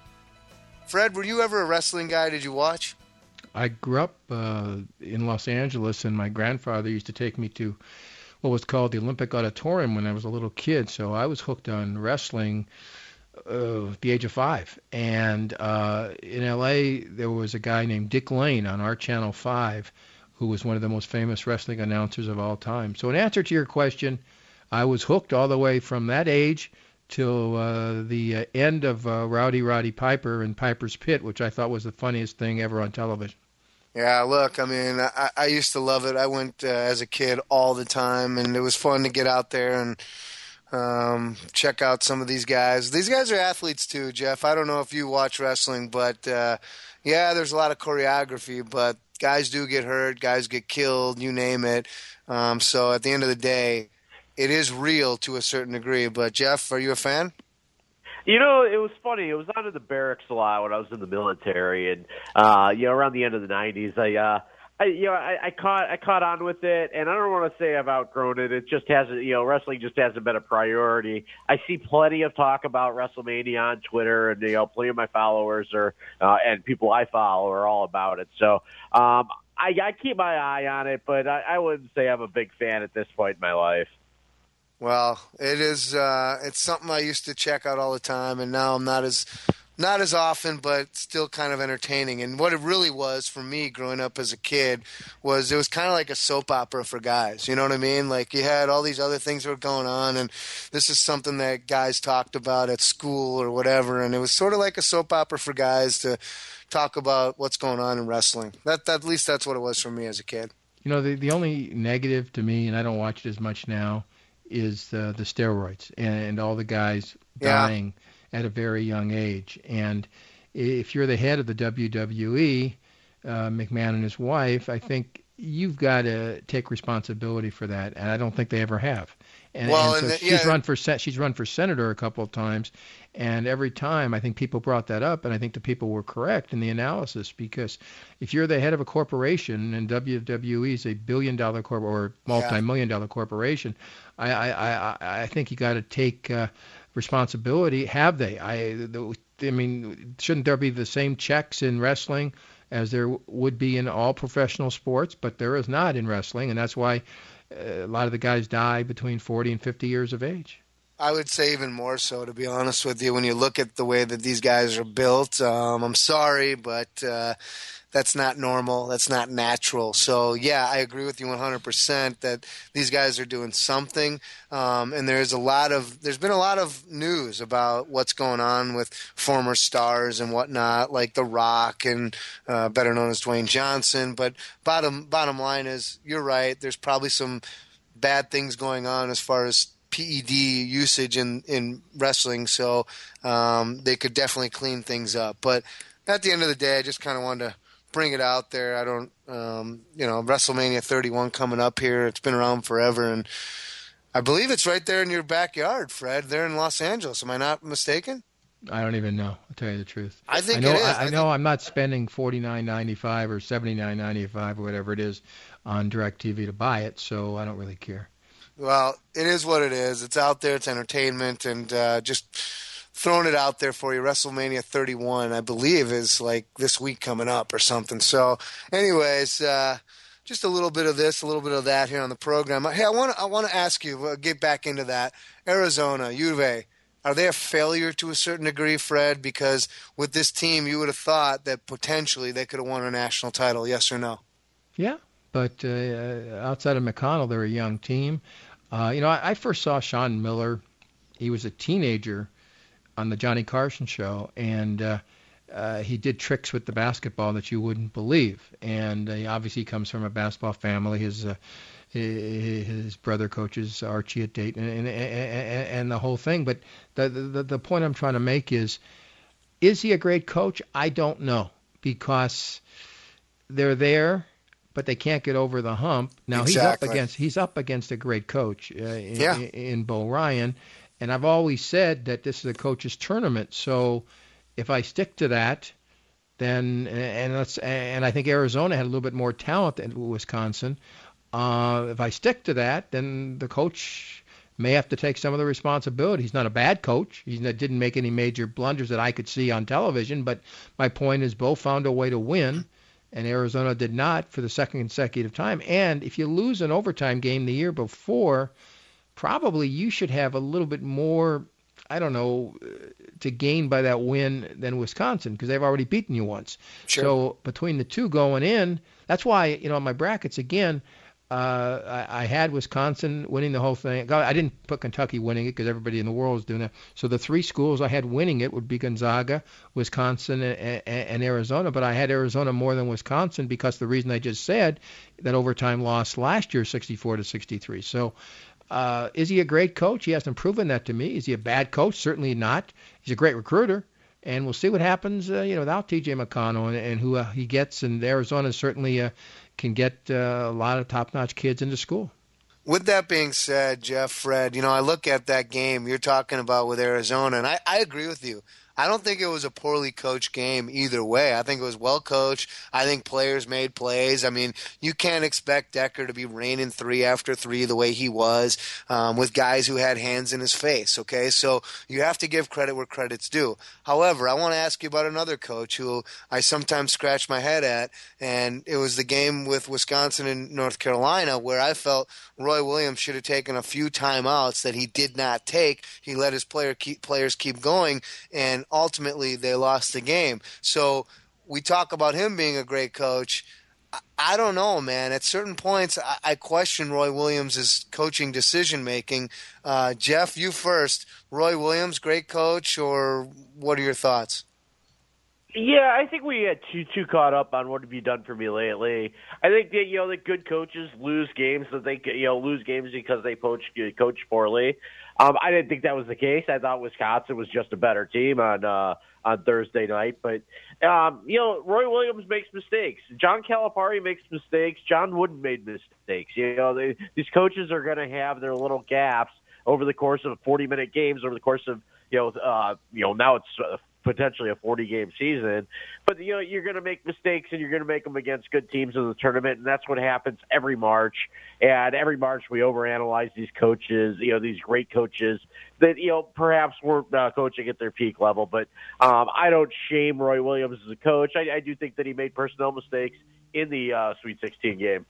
Fred, were you ever a wrestling guy? Did you watch? I grew up uh, in Los Angeles, and my grandfather used to take me to what was called the Olympic Auditorium when I was a little kid. So I was hooked on wrestling uh, at the age of five. And uh, in L A, there was a guy named Dick Lane on our Channel five who was one of the most famous wrestling announcers of all time. So in answer to your question, I was hooked all the way from that age till uh, the uh, end of uh, Rowdy Roddy Piper and Piper's Pit, which I thought was the funniest thing ever on television. Yeah, look, I mean, I, I used to love it. I went uh, as a kid all the time, and it was fun to get out there and um, check out some of these guys. These guys are athletes too, Jeff. I don't know if you watch wrestling, but uh, yeah, there's a lot of choreography, but guys do get hurt, guys get killed, you name it. Um, so at the end of the day, it is real to a certain degree. But, Jeff, are you a fan? You know, it was funny. It was out in the barracks a lot when I was in the military, and uh, you know, around the end of the nineties, I, uh, I, you know, I, I caught, I caught on with it, and I don't want to say I've outgrown it. It just hasn't, you know, wrestling just hasn't been a priority. I see plenty of talk about WrestleMania on Twitter, and you know, plenty of my followers are, uh, and people I follow are all about it. So, um, I, I keep my eye on it, but I, I wouldn't say I'm a big fan at this point in my life. Well, it is. Uh, it's something I used to check out all the time, and now I'm not as not as often, but still kind of entertaining. And what it really was for me growing up as a kid was it was kind of like a soap opera for guys. You know what I mean? Like you had all these other things that were going on, and this is something that guys talked about at school or whatever, and it was sort of like a soap opera for guys to talk about what's going on in wrestling. That, that at least that's what it was for me as a kid. You know, the the only negative to me, and I don't watch it as much now, is uh, the steroids and, and all the guys dying yeah. at a very young age. And if you're the head of the W W E, uh, McMahon and his wife, I think you've got to take responsibility for that, and I don't think they ever have. And, well, and so and the, she's yeah. run for she's run for senator a couple of times, and every time I think people brought that up, and I think the people were correct in the analysis, because if you're the head of a corporation, and W W E is a billion dollar corp or multi-million dollar corporation, I I, I, I think you got to take uh, responsibility. Have they? I the, I mean, shouldn't there be the same checks in wrestling as there would be in all professional sports? But there is not in wrestling, and that's why a lot of the guys die between forty and fifty years of age. I would say even more so, to be honest with you, when you look at the way that these guys are built. Um, I'm sorry, but uh, that's not normal. That's not natural. So, yeah, I agree with you one hundred percent that these guys are doing something. Um, and there's a lot of there's been a lot of news about what's going on with former stars and whatnot, like The Rock and uh, better known as Dwayne Johnson. But bottom bottom line is, you're right. There's probably some bad things going on as far as P E D usage in, in wrestling, so um, they could definitely clean things up. But at the end of the day, I just kind of wanted to bring it out there. I don't, um, you know, WrestleMania thirty-one coming up here. It's been around forever, and I believe it's right there in your backyard, Fred. They're in Los Angeles. Am I not mistaken? I don't even know. I'll tell you the truth. I think I know, it is. I, I, I think... know I'm not spending forty-nine ninety-five or seventy-nine ninety-five or whatever it is on DirecTV to buy it, so I don't really care. Well, it is what it is. It's out there. It's entertainment, and uh, just throwing it out there for you. WrestleMania thirty-one, I believe, is like this week coming up or something. So, anyways, uh, just a little bit of this, a little bit of that here on the program. Hey, I want to I want to ask you, uh, get back into that. Arizona, Juve, are they a failure to a certain degree, Fred? Because with this team, you would have thought that potentially they could have won a national title. Yes or no? Yeah, but uh, outside of McConnell, they're a young team. Uh, you know, I, I first saw Sean Miller. He was a teenager on the Johnny Carson show, and uh, uh, he did tricks with the basketball that you wouldn't believe. And uh, he obviously comes from a basketball family. His uh, his, his brother coaches Archie at Dayton, and, and, and, and the whole thing. But the, the the point I'm trying to make is, is he a great coach? I don't know, because they're there, but they can't get over the hump. Now exactly. he's up against he's up against a great coach uh, in, yeah. in, in Bo Ryan, and I've always said that this is a coach's tournament. So if I stick to that, then and let's and I think Arizona had a little bit more talent than Wisconsin. Uh, if I stick to that, then the coach may have to take some of the responsibility. He's not a bad coach. He didn't make any major blunders that I could see on television, but my point is both found a way to win, and Arizona did not for the second consecutive time. And if you lose an overtime game the year before, probably you should have a little bit more, I don't know, to gain by that win than Wisconsin, because they've already beaten you once. Sure. So between the two going in, that's why, you know, in my brackets, again, uh, I, I had Wisconsin winning the whole thing. I didn't put Kentucky winning it because everybody in the world is doing that. So the three schools I had winning it would be Gonzaga, Wisconsin, and, and Arizona. But I had Arizona more than Wisconsin because the reason I just said, that overtime loss last year, sixty-four to sixty-three. So uh, is he a great coach? He hasn't proven that to me. Is he a bad coach? Certainly not. He's a great recruiter. And we'll see what happens, uh, you know, without T J McConnell and, and who uh, he gets. And Arizona certainly uh, can get uh, a lot of top-notch kids into school. With that being said, Jeff, Fred, you know, I look at that game you're talking about with Arizona, and I, I agree with you. I don't think it was a poorly coached game either way. I think it was well coached. I think players made plays. I mean, you can't expect Decker to be raining three after three the way he was um, with guys who had hands in his face, okay? So you have to give credit where credit's due. However, I want to ask you about another coach who I sometimes scratch my head at, and it was the game with Wisconsin and North Carolina where I felt Roy Williams should have taken a few timeouts that he did not take. He let his player keep, players keep going, and ultimately they lost the game. So we talk about him being a great coach. I don't know, man. At certain points, I question Roy Williams' coaching decision-making. Uh, Jeff, you first. Roy Williams, great coach, or what are your thoughts? Yeah, I think we get too too caught up on what have you done for me lately. I think that, you know, that good coaches lose games that they you know lose games because they coach coach poorly. Um, I didn't think that was the case. I thought Wisconsin was just a better team on uh, on Thursday night. But um, you know, Roy Williams makes mistakes. John Calipari makes mistakes. John Wooden made mistakes. You know, they, these coaches are going to have their little gaps over the course of forty minute games, over the course of you know uh, you know now it's. Uh, potentially a forty-game season. But, you know, you're going to make mistakes, and you're going to make them against good teams in the tournament, and that's what happens every March. And every March we overanalyze these coaches, you know, these great coaches that, you know, perhaps weren't uh, coaching at their peak level. But um, I don't shame Roy Williams as a coach. I, I do think that he made personnel mistakes in the uh, Sweet sixteen game.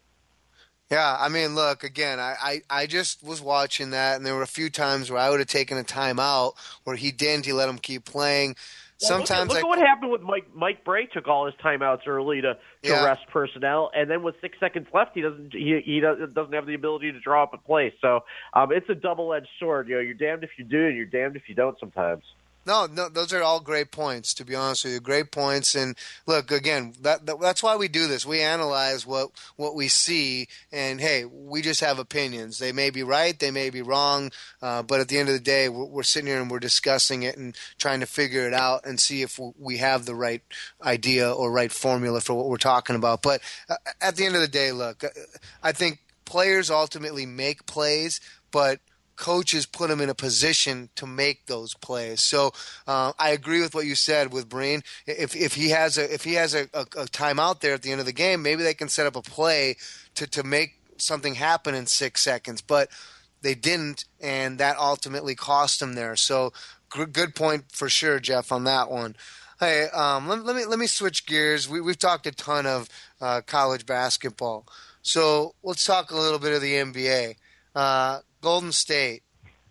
Yeah, I mean, look, again, I, I, I just was watching that, and there were a few times where I would have taken a timeout where he didn't. He let him keep playing. Sometimes well, look, at, look I, at what happened with Mike Mike Bray. Took all his timeouts early to, to yeah. rest personnel, and then with six seconds left, he doesn't he, he doesn't have the ability to draw up a play. So um, it's a double-edged sword. You know, you're damned if you do, and you're damned if you don't sometimes. No, no, those are all great points, to be honest with you. Great points. And look, again, that, that that's why we do this. We analyze what, what we see, and, hey, we just have opinions. They may be right, they may be wrong, uh, but at the end of the day, we're, we're sitting here and we're discussing it and trying to figure it out and see if we have the right idea or right formula for what we're talking about. But uh, at the end of the day, look, I think players ultimately make plays, but coaches put him in a position to make those plays. So uh, I agree with what you said with Breen. If if he has a if he has a, a, a timeout there at the end of the game, maybe they can set up a play to, to make something happen in six seconds. But they didn't, and that ultimately cost him there. So g- good point for sure, Jeff, on that one. Hey, um, let, let me let me switch gears. We, we've talked a ton of uh, college basketball, so let's talk a little bit of the N B A. Uh, Golden State,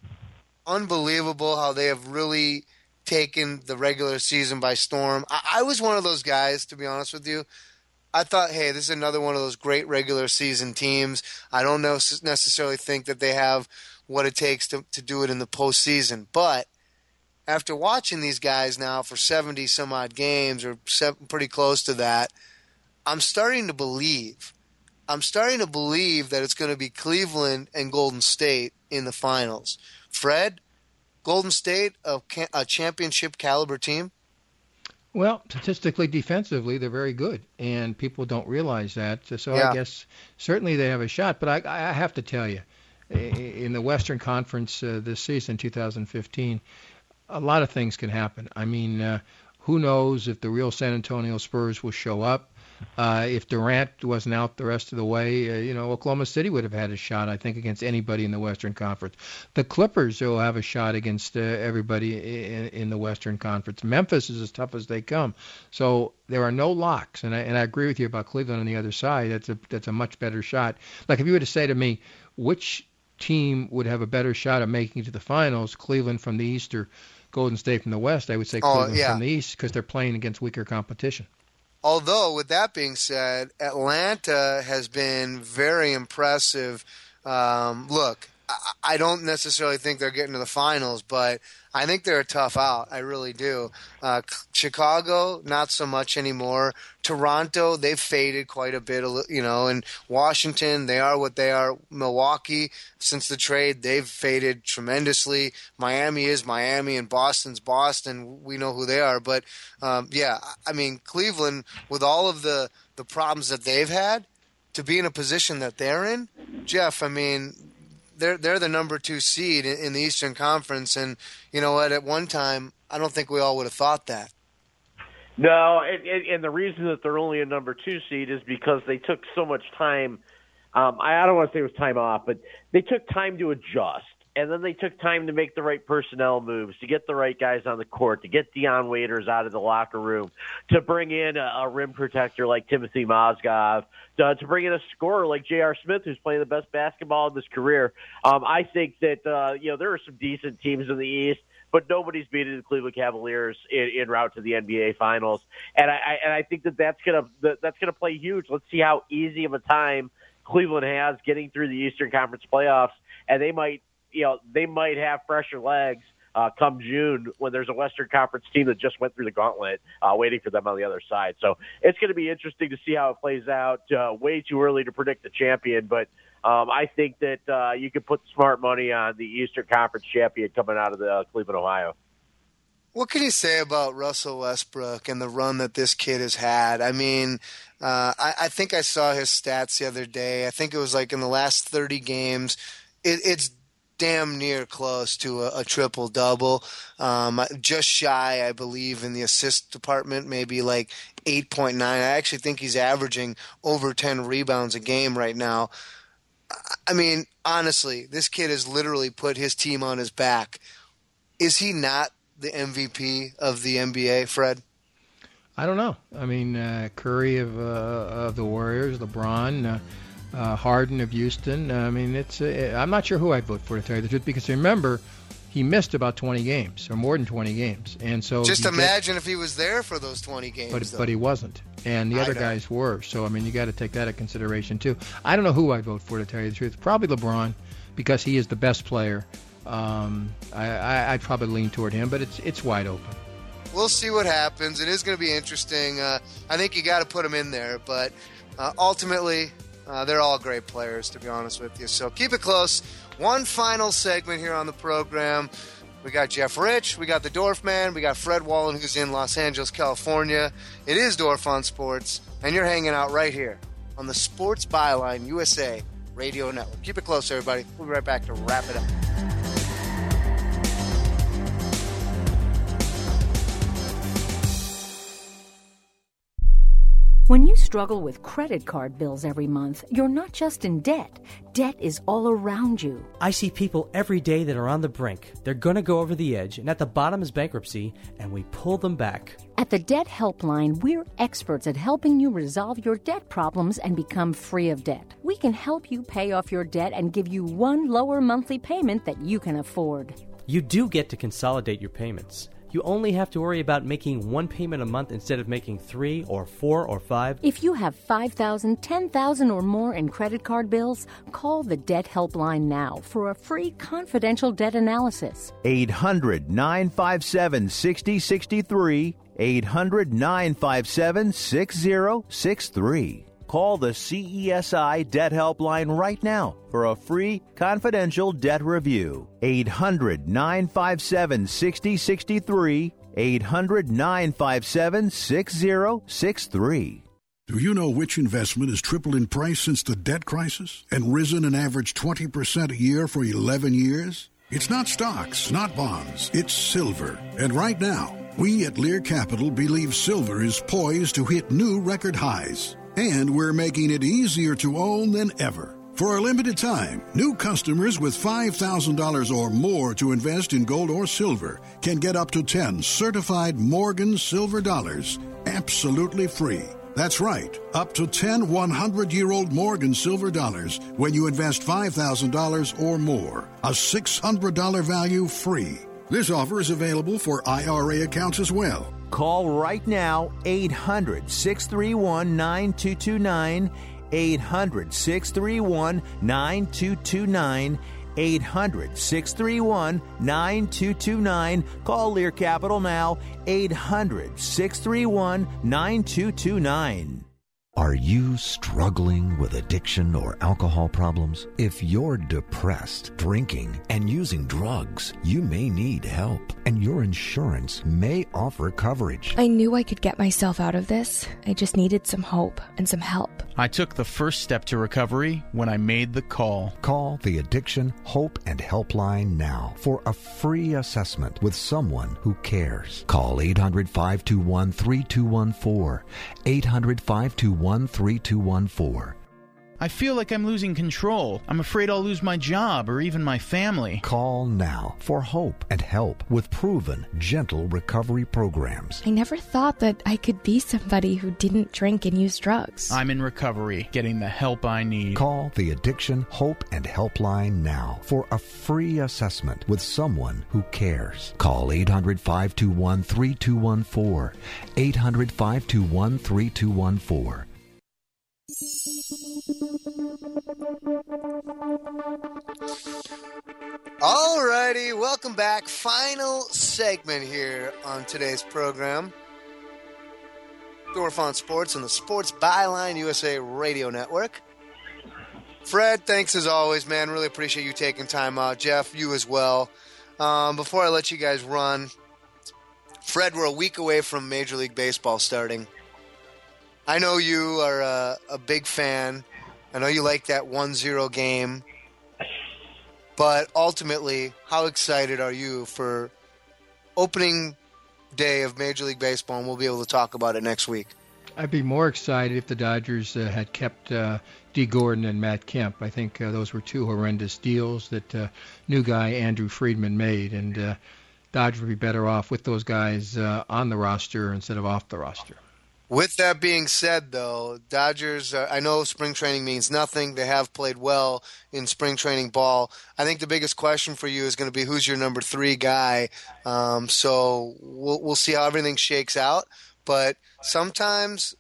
unbelievable how they have really taken the regular season by storm. I, I was one of those guys, to be honest with you. I thought, hey, this is another one of those great regular season teams. I don't know, necessarily think that they have what it takes to, to do it in the postseason. But after watching these guys now for seventy some odd games, or seven, pretty close to that, I'm starting to believe I'm starting to believe that it's going to be Cleveland and Golden State in the finals. Fred, Golden State, a, a championship caliber team? Well, statistically, defensively, they're very good, and people don't realize that. So yeah. I guess certainly they have a shot. But I, I have to tell you, in the Western Conference uh, this season, two thousand fifteen, a lot of things can happen. I mean, uh, who knows if the real San Antonio Spurs will show up? Uh, if Durant wasn't out the rest of the way, uh, you know, Oklahoma City would have had a shot, I think, against anybody in the Western Conference. The Clippers will have a shot against uh, everybody in, in the Western Conference. Memphis is as tough as they come. So there are no locks, and I, and I agree with you about Cleveland on the other side. That's a that's a much better shot. Like if you were to say to me, which team would have a better shot of making it to the finals, Cleveland from the East or Golden State from the West, I would say Cleveland oh, yeah. from the East because they're playing against weaker competition. Although, with that being said, Atlanta has been very impressive. Um, look, I, I don't necessarily think they're getting to the finals, but I think they're a tough out. I really do. Uh, Chicago, not so much anymore. Toronto, they've faded quite a bit, you know. And Washington, they are what they are. Milwaukee, since the trade, they've faded tremendously. Miami is Miami, and Boston's Boston. We know who they are. But, um, yeah, I mean, Cleveland, with all of the, the problems that they've had, to be in a position that they're in, Jeff, I mean, they're they're the number two seed in, in the Eastern Conference, and you know what? At one time, I don't think we all would have thought that. No, and, and the reason that they're only a number two seed is because they took so much time. Um, I don't want to say it was time off, but they took time to adjust, and then they took time to make the right personnel moves, to get the right guys on the court, to get Dion Waiters out of the locker room, to bring in a, a rim protector like Timothy Mozgov, to, to bring in a scorer like J R. Smith, who's playing the best basketball of his career. Um, I think that uh, you know there are some decent teams in the East, but nobody's beaten the Cleveland Cavaliers in, in route to the N B A Finals, and I, I and I think that that's gonna that, that's gonna play huge. Let's see how easy of a time Cleveland has getting through the Eastern Conference playoffs, and they might. You know, they might have fresher legs uh, come June when there's a Western Conference team that just went through the gauntlet uh, waiting for them on the other side. So it's going to be interesting to see how it plays out. Uh, way too early to predict the champion, but um, I think that uh, you could put smart money on the Eastern Conference champion coming out of the uh, Cleveland, Ohio. What can you say about Russell Westbrook and the run that this kid has had? I mean, uh, I, I think I saw his stats the other day. I think it was like in the last thirty games, it, it's damn near close to a, a triple-double. Um, just shy, I believe, in the assist department, maybe like eight point nine. I actually think he's averaging over ten rebounds a game right now. I mean, honestly, this kid has literally put his team on his back. Is he not the M V P of the N B A, Fred? I don't know. I mean, uh, Curry of, uh, of the Warriors, LeBron, uh, Uh, Harden of Houston. I mean, it's. Uh, I'm not sure who I'd vote for, to tell you the truth, because remember, he missed about twenty games or more than twenty games, and so just imagine get, if he was there for those twenty games. But but he wasn't, and the I other know. guys were. So I mean, you got to take that into consideration too. I don't know who I'd vote for, to tell you the truth. Probably LeBron, because he is the best player. Um, I, I I'd probably lean toward him, but it's it's wide open. We'll see what happens. It is going to be interesting. Uh, I think you got to put him in there, but uh, ultimately. Uh, they're all great players, to be honest with you. So keep it close. One final segment here on the program. We got Jeff Rich. We got the Dorf Man. We got Fred Wallen, who's in Los Angeles, California. It is Dorf on Sports, and you're hanging out right here on the Sports Byline U S A Radio Network. Keep it close, everybody. We'll be right back to wrap it up. When you struggle with credit card bills every month, you're not just in debt. Debt is all around you. I see people every day that are on the brink. They're going to go over the edge, and at the bottom is bankruptcy, and we pull them back. At the Debt Helpline, we're experts at helping you resolve your debt problems and become free of debt. We can help you pay off your debt and give you one lower monthly payment that you can afford. You do get to consolidate your payments. You only have to worry about making one payment a month instead of making three or four or five. If you have five thousand dollars, ten thousand dollars or more in credit card bills, call the Debt Helpline now for a free confidential debt analysis. eight hundred, nine five seven, six zero six three. eight hundred, nine five seven, six zero six three. Call the C E S I Debt Helpline right now for a free confidential debt review. eight hundred, nine five seven, six zero six three. eight hundred, nine five seven, six zero six three. Do you know which investment has tripled in price since the debt crisis and risen an average twenty percent a year for eleven years? It's not stocks, not bonds. It's silver. And right now, We at Lear Capital believe silver is poised to hit new record highs, and we're making it easier to own than ever. For a limited time, new customers with five thousand dollars or more to invest in gold or silver can get up to ten certified Morgan silver dollars absolutely free. That's right, up to ten hundred-year-old Morgan silver dollars when you invest five thousand dollars or more. A six hundred dollars value free. This offer is available for I R A accounts as well. Call right now, eight hundred, six three one, nine two two nine, eight hundred, six three one, nine two two nine, eight hundred, six three one, nine two two nine. Call Lear Capital now, eight hundred, six three one, nine two two nine. Are you struggling with addiction or alcohol problems? If you're depressed, drinking, and using drugs, you may need help, and your insurance may offer coverage. I knew I could get myself out of this. I just needed some hope and some help. I took the first step to recovery when I made the call. Call the Addiction Hope and Helpline now for a free assessment with someone who cares. Call eight hundred, five two one, three two one four, eight hundred, five two one, three two one four. I feel like I'm losing control. I'm afraid I'll lose my job or even my family. Call now for hope and help with proven, gentle recovery programs. I never thought that I could be somebody who didn't drink and use drugs. I'm in recovery, getting the help I need. Call the Addiction Hope and Helpline now for a free assessment with someone who cares. Call eight hundred, five two one, three two one four, eight hundred, five two one, three two one four. Alrighty, welcome back. Final segment here on today's program. Dorf on Sports on the Sports Byline U S A Radio Network. Fred, thanks as always, man. Really appreciate you taking time out. Jeff, you as well. Um, before I let you guys run, Fred, we're a week away from Major League Baseball starting. I know you are a, a big fan. I know you like that one zero game. But ultimately, how excited are you for opening day of Major League Baseball? And we'll be able to talk about it next week. I'd be more excited if the Dodgers uh, had kept uh, Dee Gordon and Matt Kemp. I think uh, those were two horrendous deals that uh, new guy Andrew Friedman made. And uh, Dodgers would be better off with those guys uh, on the roster instead of off the roster. With that being said, though, Dodgers, uh, I know spring training means nothing. They have played well in spring training ball. I think the biggest question for you is going to be who's your number three guy. Um, so we'll, we'll see how everything shakes out. But sometimes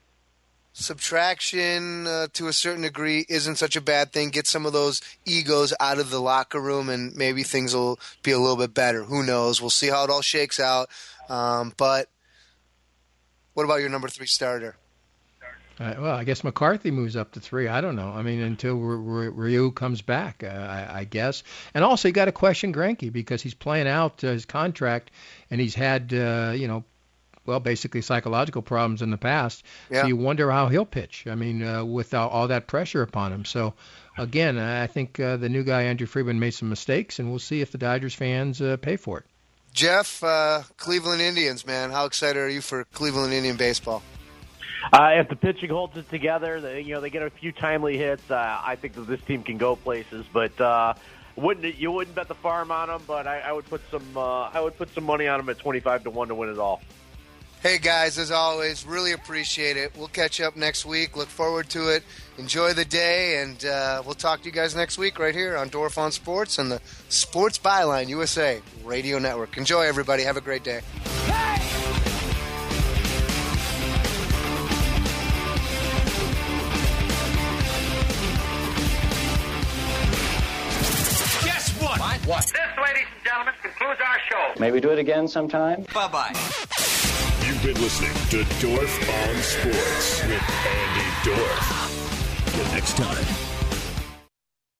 subtraction uh, to a certain degree isn't such a bad thing. Get some of those egos out of the locker room and maybe things will be a little bit better. Who knows? We'll see how it all shakes out. Um, but what about your number three starter? Uh, well, I guess McCarthy moves up to three. I don't know. I mean, until R- R- Ryu comes back, uh, I-, I guess. And also, you got to question Greinke because he's playing out uh, his contract, and he's had, uh, you know, well, basically psychological problems in the past. Yeah. So you wonder how he'll pitch. I mean, uh, without all that pressure upon him. So, again, I think uh, the new guy, Andrew Friedman, made some mistakes, and we'll see if the Dodgers fans uh, pay for it. Jeff, uh, Cleveland Indians, man. How excited are you for Cleveland Indian baseball? Uh, if the pitching holds it together, they, you know, they get a few timely hits. Uh, I think that this team can go places, but uh, wouldn't you wouldn't bet the farm on them? But I, I would put some uh, I would put some money on them at twenty-five to one to win it all. Hey guys, as always, really appreciate it. We'll catch up next week. Look forward to it. Enjoy the day, and uh, we'll talk to you guys next week right here on Dorf on Sports and the Sports Byline U S A Radio Network. Enjoy, everybody. Have a great day. Guess what? What? What? This, ladies and gentlemen, concludes our show. Maybe do it again sometime? Bye-bye. You've been listening to Dorf on Sports with Andy Dorf. Till next time.